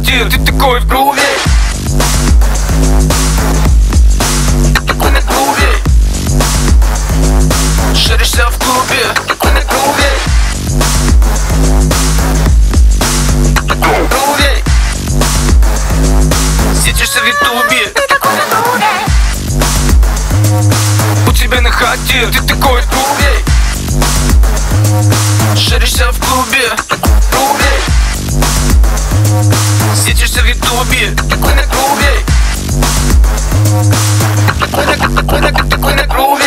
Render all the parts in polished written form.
хате, ты такой в груве. Ты такой на груве. Шаришься в клубе, такой на груве. Такой в груве. Сидишься в ютубе, Ты такой на груве. у тебя на хате, ты такой в груве. Шаришься в клубе, в груве. Сидишься в ютубе, такой на груве. Такой на груве.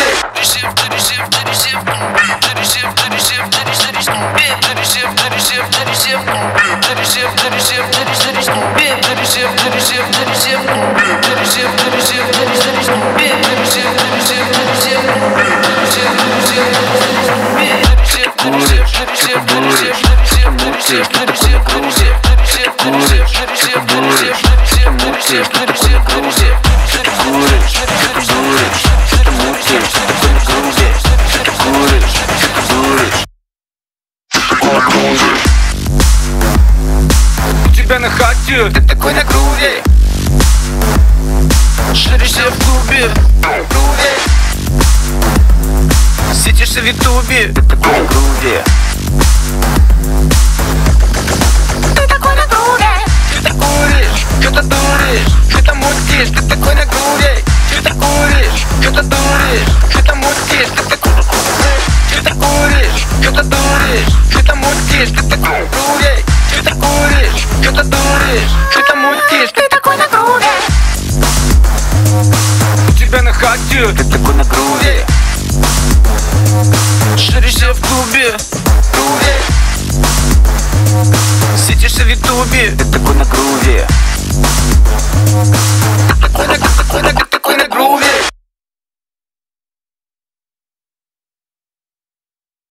У тебя на хате, ты такой на груве. Шаришься в клубе, в груве. Сидишься в ютубе, ты такой на груве. Ты такой на груве. Ты так куришь, что-то дуришь, что-то мутишь, ты такой на груве. Ты так куришь, что-то дуришь, что-то мутишь, ты такой на груве. Ты так куришь, что-то дуришь, что-то мутишь, ты такой на груве. Ты так куришь, что-то дуришь, что-то мутишь, Ты такой на груве. у тебя на хате, ты такой на груве. Шаришься в клубе, в груве. Сидишься в ютубе, ты такой на груве. Такой на груве.